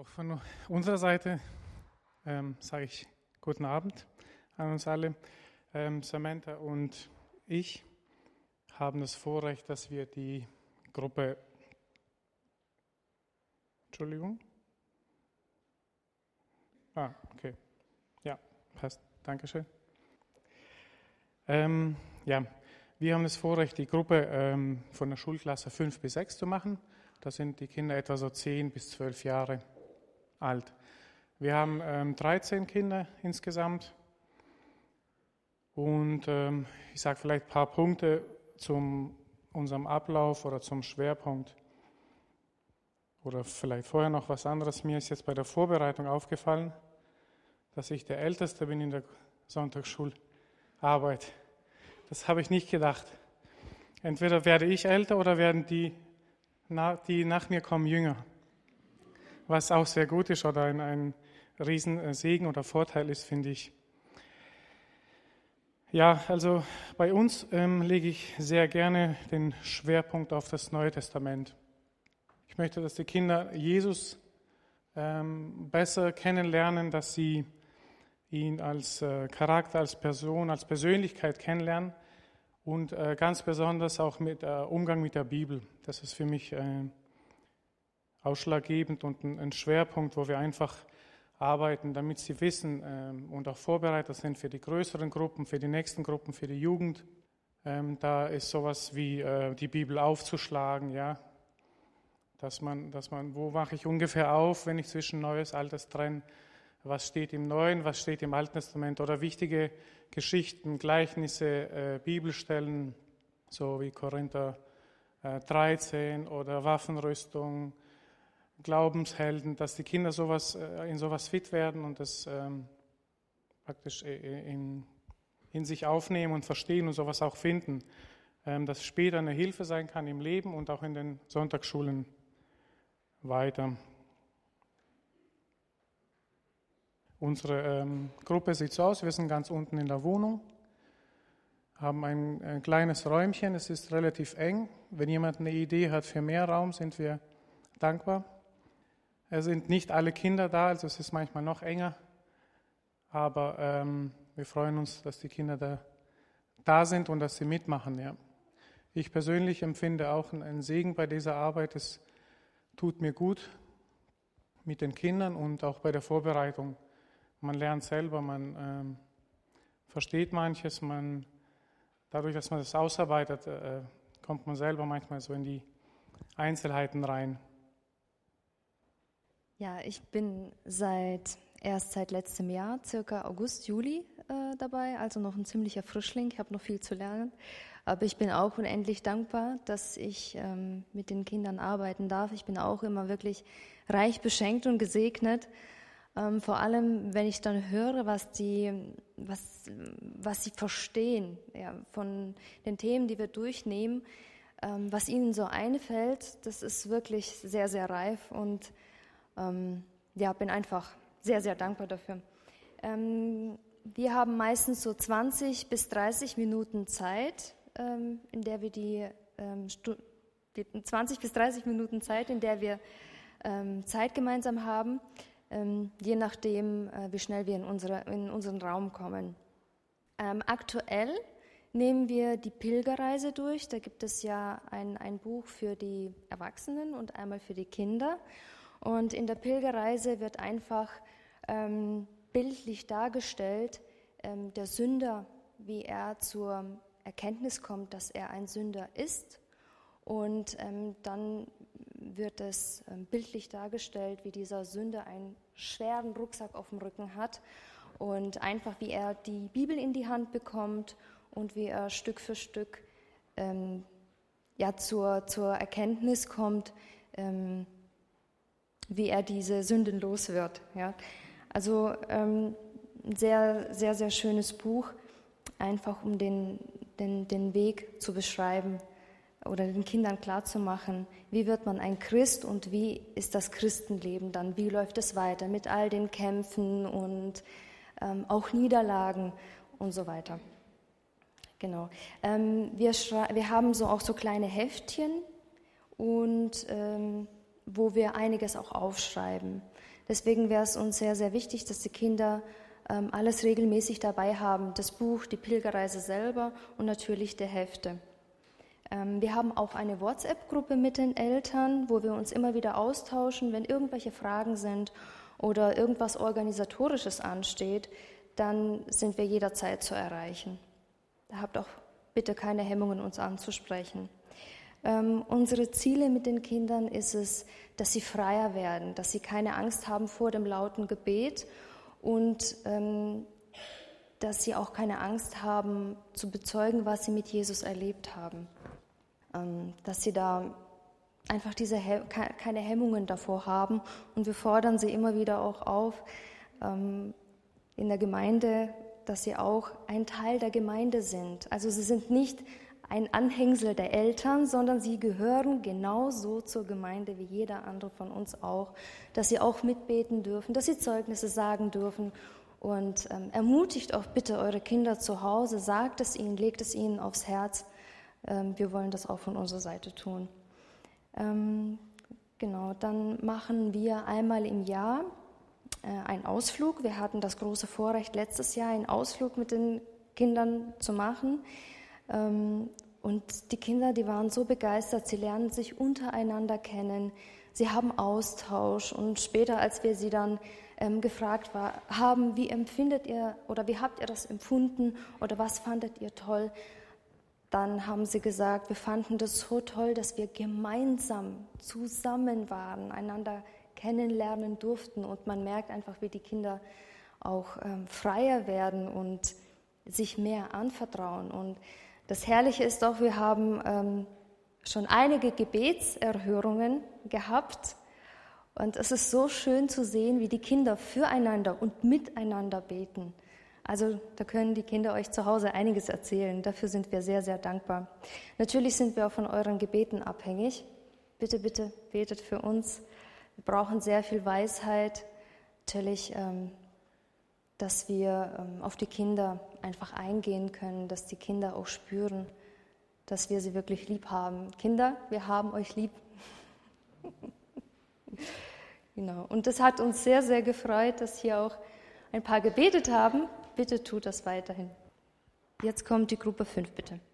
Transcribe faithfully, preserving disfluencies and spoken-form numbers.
Auch von unserer Seite ähm, sage ich guten Abend an uns alle. Ähm, Samantha und ich haben das Vorrecht, dass wir die Gruppe, Entschuldigung, ah, okay, ja, passt, Dankeschön. Ähm, ja, wir haben das Vorrecht, die Gruppe ähm, von der Schulklasse fünf bis sechs zu machen. Da sind die Kinder etwa so zehn bis zwölf Jahre alt. Wir haben ähm, dreizehn Kinder insgesamt und ähm, ich sage vielleicht ein paar Punkte zu unserem Ablauf oder zum Schwerpunkt oder vielleicht vorher noch was anderes. Mir ist jetzt bei der Vorbereitung aufgefallen, dass ich der Älteste bin in der Sonntagsschularbeit. Das habe ich nicht gedacht. Entweder werde ich älter oder werden die, die nach mir kommen, jünger. Was auch sehr gut ist oder ein, ein Riesensegen oder Vorteil ist, finde ich. Ja, also bei uns ähm, lege ich sehr gerne den Schwerpunkt auf das Neue Testament. Ich möchte, dass die Kinder Jesus ähm, besser kennenlernen, dass sie ihn als äh, Charakter, als Person, als Persönlichkeit kennenlernen und äh, ganz besonders auch mit äh, Umgang mit der Bibel. Das ist für mich äh, ausschlaggebend und ein, ein Schwerpunkt, wo wir einfach arbeiten, damit sie wissen ähm, und auch vorbereitet sind für die größeren Gruppen, für die nächsten Gruppen, für die Jugend. Ähm, da ist sowas wie äh, die Bibel aufzuschlagen, ja, dass man, dass man, wo mache ich ungefähr auf, wenn ich zwischen Neues, Altes trenne, was steht im Neuen, was steht im Alten Testament oder wichtige Geschichten, Gleichnisse, äh, Bibelstellen, so wie Korinther äh, dreizehn oder Waffenrüstung, Glaubenshelden, dass die Kinder sowas, in sowas fit werden und das ähm, praktisch in, in sich aufnehmen und verstehen und sowas auch finden, ähm, dass später eine Hilfe sein kann im Leben und auch in den Sonntagsschulen weiter. Unsere ähm, Gruppe sieht so aus, wir sind ganz unten in der Wohnung, haben ein, ein kleines Räumchen, es ist relativ eng. Wenn jemand eine Idee hat für mehr Raum, sind wir dankbar. Es sind nicht alle Kinder da, also es ist manchmal noch enger, aber ähm, wir freuen uns, dass die Kinder da, da sind und dass sie mitmachen. Ja. Ich persönlich empfinde auch einen Segen bei dieser Arbeit. Es tut mir gut mit den Kindern und auch bei der Vorbereitung. Man lernt selber, man ähm, versteht manches, man, dadurch, dass man das ausarbeitet, äh, kommt man selber manchmal so in die Einzelheiten rein. Ja, ich bin seit erst seit letztem Jahr, circa August, Juli äh, dabei, also noch ein ziemlicher Frischling. Ich habe noch viel zu lernen, aber ich bin auch unendlich dankbar, dass ich ähm, mit den Kindern arbeiten darf. Ich bin auch immer wirklich reich beschenkt und gesegnet. Ähm, vor allem, wenn ich dann höre, was die, was, was sie verstehen, ja, von den Themen, die wir durchnehmen, ähm, was ihnen so einfällt, das ist wirklich sehr, sehr reif und Ähm, ja, bin einfach sehr, sehr dankbar dafür. Ähm, wir haben meistens so zwanzig bis dreißig Minuten Zeit, ähm, in der wir die, ähm, Stu- die zwanzig bis dreißig Minuten Zeit, in der wir ähm, Zeit gemeinsam haben, ähm, je nachdem, äh, wie schnell wir in, unsere, in unseren Raum kommen. Ähm, aktuell nehmen wir die Pilgerreise durch. Da gibt es ja ein, ein Buch für die Erwachsenen und einmal für die Kinder. Und in der Pilgerreise wird einfach ähm, bildlich dargestellt, ähm, der Sünder, wie er zur Erkenntnis kommt, dass er ein Sünder ist. Und ähm, dann wird es ähm, bildlich dargestellt, wie dieser Sünder einen schweren Rucksack auf dem Rücken hat und einfach, wie er die Bibel in die Hand bekommt und wie er Stück für Stück ähm, ja, zur, zur Erkenntnis kommt, ähm, wie er diese Sünden los wird. Ja. Also ähm, ein sehr, sehr, sehr schönes Buch, einfach um den, den, den Weg zu beschreiben oder den Kindern klarzumachen, wie wird man ein Christ und wie ist das Christenleben dann, wie läuft es weiter mit all den Kämpfen und ähm, auch Niederlagen und so weiter. Genau. Ähm, wir, schrei- wir haben so auch so kleine Heftchen und ähm, wo wir einiges auch aufschreiben. Deswegen wäre es uns sehr, sehr wichtig, dass die Kinder ähm, alles regelmäßig dabei haben. Das Buch, die Pilgerreise selber und natürlich die Hefte. Ähm, wir haben auch eine WhatsApp-Gruppe mit den Eltern, wo wir uns immer wieder austauschen, wenn irgendwelche Fragen sind oder irgendwas Organisatorisches ansteht, dann sind wir jederzeit zu erreichen. Habt auch bitte keine Hemmungen, uns anzusprechen. Ähm, unsere Ziele mit den Kindern ist es, dass sie freier werden, dass sie keine Angst haben vor dem lauten Gebet und ähm, dass sie auch keine Angst haben zu bezeugen, was sie mit Jesus erlebt haben. Ähm, dass sie da einfach diese He- keine Hemmungen davor haben und wir fordern sie immer wieder auch auf, ähm, in der Gemeinde, dass sie auch ein Teil der Gemeinde sind. Also sie sind nicht ein Anhängsel der Eltern, sondern sie gehören genauso zur Gemeinde wie jeder andere von uns auch, dass sie auch mitbeten dürfen, dass sie Zeugnisse sagen dürfen und ähm, ermutigt auch bitte eure Kinder zu Hause, sagt es ihnen, legt es ihnen aufs Herz. Ähm, wir wollen das auch von unserer Seite tun. Ähm, genau, dann machen wir einmal im Jahr äh, einen Ausflug. Wir hatten das große Vorrecht, letztes Jahr einen Ausflug mit den Kindern zu machen. Und die Kinder, die waren so begeistert, sie lernen sich untereinander kennen, sie haben Austausch und später, als wir sie dann ähm, gefragt war, haben, wie empfindet ihr oder wie habt ihr das empfunden oder was fandet ihr toll, dann haben sie gesagt, wir fanden das so toll, dass wir gemeinsam zusammen waren, einander kennenlernen durften und man merkt einfach, wie die Kinder auch ähm, freier werden und sich mehr anvertrauen. Und das Herrliche ist auch, wir haben ähm, schon einige Gebetserhörungen gehabt und es ist so schön zu sehen, wie die Kinder füreinander und miteinander beten. Also da können die Kinder euch zu Hause einiges erzählen. Dafür sind wir sehr, sehr dankbar. Natürlich sind wir auch von euren Gebeten abhängig. Bitte, bitte betet für uns. Wir brauchen sehr viel Weisheit. Natürlich, ähm, dass wir ähm, auf die Kinder einfach eingehen können, dass die Kinder auch spüren, dass wir sie wirklich lieb haben. Kinder, wir haben euch lieb. Genau. Und das hat uns sehr, sehr gefreut, dass hier auch ein paar gebetet haben. Bitte tut das weiterhin. Jetzt kommt die Gruppe fünf, bitte.